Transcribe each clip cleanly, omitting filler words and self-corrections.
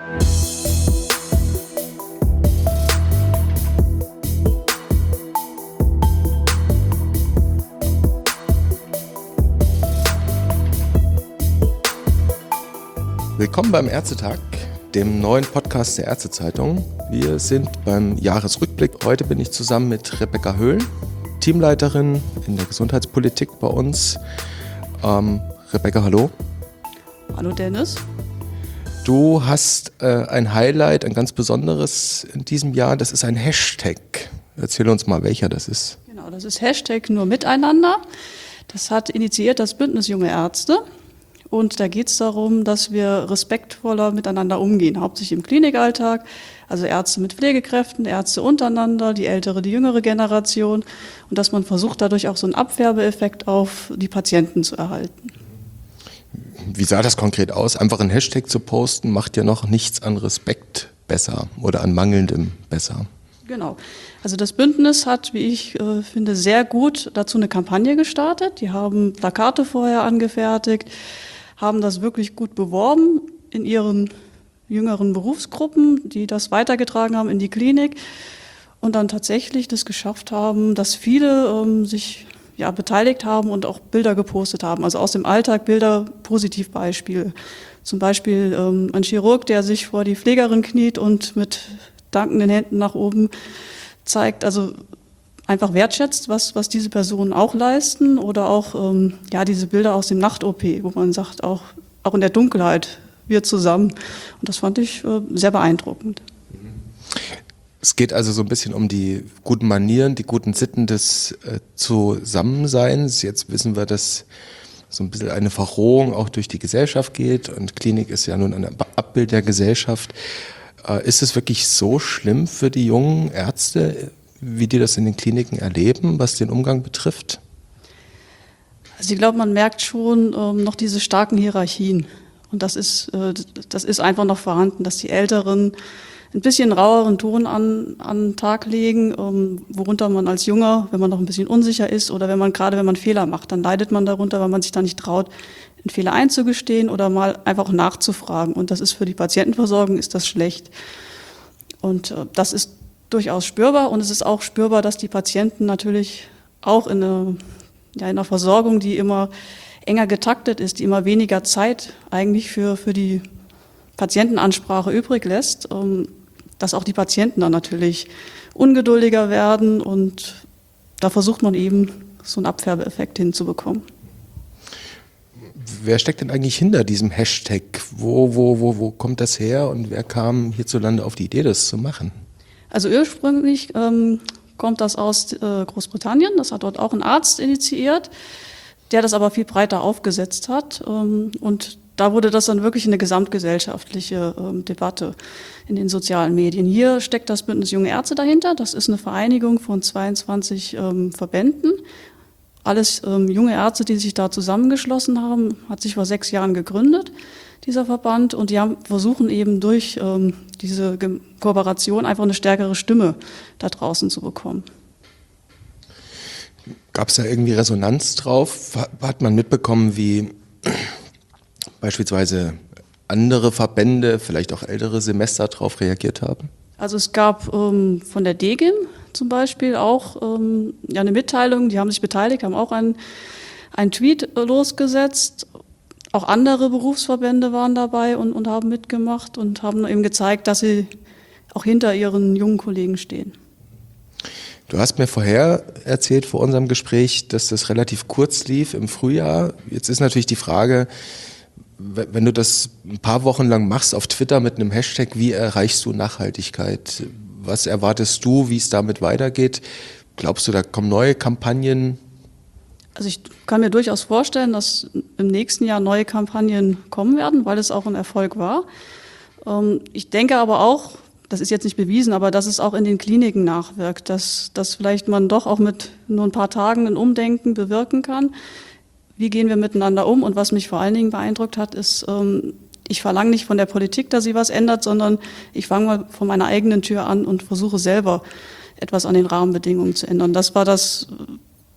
Willkommen beim Ärztetag, dem neuen Podcast der Ärztezeitung. Wir sind beim Jahresrückblick. Heute bin ich zusammen mit Rebecca Höhl, Teamleiterin in der Gesundheitspolitik bei uns. Rebecca, hallo. Hallo Dennis. Du hast ein Highlight, ein ganz besonderes in diesem Jahr. Das ist ein Hashtag. Erzähl uns mal, welcher das ist. Genau, das ist Hashtag nur miteinander. Das hat initiiert das Bündnis Junge Ärzte. Und da geht es darum, dass wir respektvoller miteinander umgehen, hauptsächlich im Klinikalltag. Also Ärzte mit Pflegekräften, Ärzte untereinander, die ältere, die jüngere Generation. Und dass man versucht, dadurch auch so einen Abfärbeeffekt auf die Patienten zu erhalten. Wie sah das konkret aus? Einfach einen Hashtag zu posten, macht ja noch nichts an Respekt besser oder an mangelndem besser. Genau. Also das Bündnis hat, wie ich finde, sehr gut dazu eine Kampagne gestartet. Die haben Plakate vorher angefertigt, haben das wirklich gut beworben in ihren jüngeren Berufsgruppen, die das weitergetragen haben in die Klinik und dann tatsächlich das geschafft haben, dass viele sich beteiligt haben und auch Bilder gepostet haben. Also aus dem Alltag Bilder, Positivbeispiele. Zum Beispiel ein Chirurg, der sich vor die Pflegerin kniet und mit dankenden Händen nach oben zeigt, also einfach wertschätzt, was diese Personen auch leisten oder auch diese Bilder aus dem Nacht-OP, wo man sagt, auch in der Dunkelheit, wir zusammen. Und das fand ich sehr beeindruckend. Es geht also so ein bisschen um die guten Manieren, die guten Sitten des Zusammenseins. Jetzt wissen wir, dass so ein bisschen eine Verrohung auch durch die Gesellschaft geht und Klinik ist ja nun ein Abbild der Gesellschaft. Ist es wirklich so schlimm für die jungen Ärzte, wie die das in den Kliniken erleben, was den Umgang betrifft? Also ich glaube, man merkt schon noch diese starken Hierarchien. Und das ist einfach noch vorhanden, dass die Älteren ein bisschen raueren Ton an den Tag legen, worunter man als Junger, wenn man noch ein bisschen unsicher ist oder wenn man Fehler macht, dann leidet man darunter, weil man sich da nicht traut, einen Fehler einzugestehen oder mal einfach nachzufragen. Und das ist für die Patientenversorgung ist das schlecht. Und das ist durchaus spürbar und es ist auch spürbar, dass die Patienten natürlich auch in einer Versorgung, die immer enger getaktet ist, die immer weniger Zeit eigentlich für die Patientenansprache übrig lässt, dass auch die Patienten dann natürlich ungeduldiger werden und da versucht man eben so einen Abfärbeeffekt hinzubekommen. Wer steckt denn eigentlich hinter diesem Hashtag? Wo kommt das her und wer kam hierzulande auf die Idee, das zu machen? Also ursprünglich kommt das aus Großbritannien, das hat dort auch ein Arzt initiiert, der das aber viel breiter aufgesetzt hat und da wurde das dann wirklich eine gesamtgesellschaftliche Debatte in den sozialen Medien. Hier steckt das Bündnis Junge Ärzte dahinter, das ist eine Vereinigung von 22 Verbänden, alles junge Ärzte, die sich da zusammengeschlossen haben, hat sich vor 6 Jahren gegründet, dieser Verband, und die versuchen eben durch diese Kooperation einfach eine stärkere Stimme da draußen zu bekommen. Gab es da irgendwie Resonanz drauf? Hat man mitbekommen, wie beispielsweise andere Verbände, vielleicht auch ältere Semester darauf reagiert haben? Also es gab von der DGIM zum Beispiel auch eine Mitteilung, die haben sich beteiligt, haben auch einen Tweet losgesetzt. Auch andere Berufsverbände waren dabei und haben mitgemacht und haben eben gezeigt, dass sie auch hinter ihren jungen Kollegen stehen. Du hast mir vorher erzählt, vor unserem Gespräch, dass das relativ kurz lief im Frühjahr. Jetzt ist natürlich die Frage, wenn du das ein paar Wochen lang machst auf Twitter mit einem Hashtag, wie erreichst du Nachhaltigkeit? Was erwartest du, wie es damit weitergeht? Glaubst du, da kommen neue Kampagnen? Also ich kann mir durchaus vorstellen, dass im nächsten Jahr neue Kampagnen kommen werden, weil es auch ein Erfolg war. Ich denke aber auch, das ist jetzt nicht bewiesen, aber dass es auch in den Kliniken nachwirkt, dass vielleicht man doch auch mit nur ein paar Tagen ein Umdenken bewirken kann. Wie gehen wir miteinander um? Und was mich vor allen Dingen beeindruckt hat, ist, ich verlange nicht von der Politik, dass sie was ändert, sondern ich fange mal von meiner eigenen Tür an und versuche selber etwas an den Rahmenbedingungen zu ändern. Das war das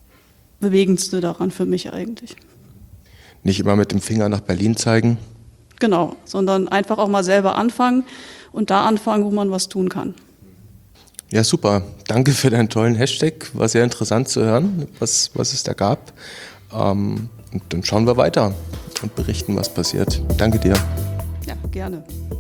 Bewegendste daran für mich eigentlich. Nicht immer mit dem Finger nach Berlin zeigen? Genau, sondern einfach auch mal selber anfangen und da anfangen, wo man was tun kann. Ja, super. Danke für deinen tollen Hashtag. War sehr interessant zu hören, was es da gab. Und dann schauen wir weiter und berichten, was passiert. Danke dir. Ja, gerne.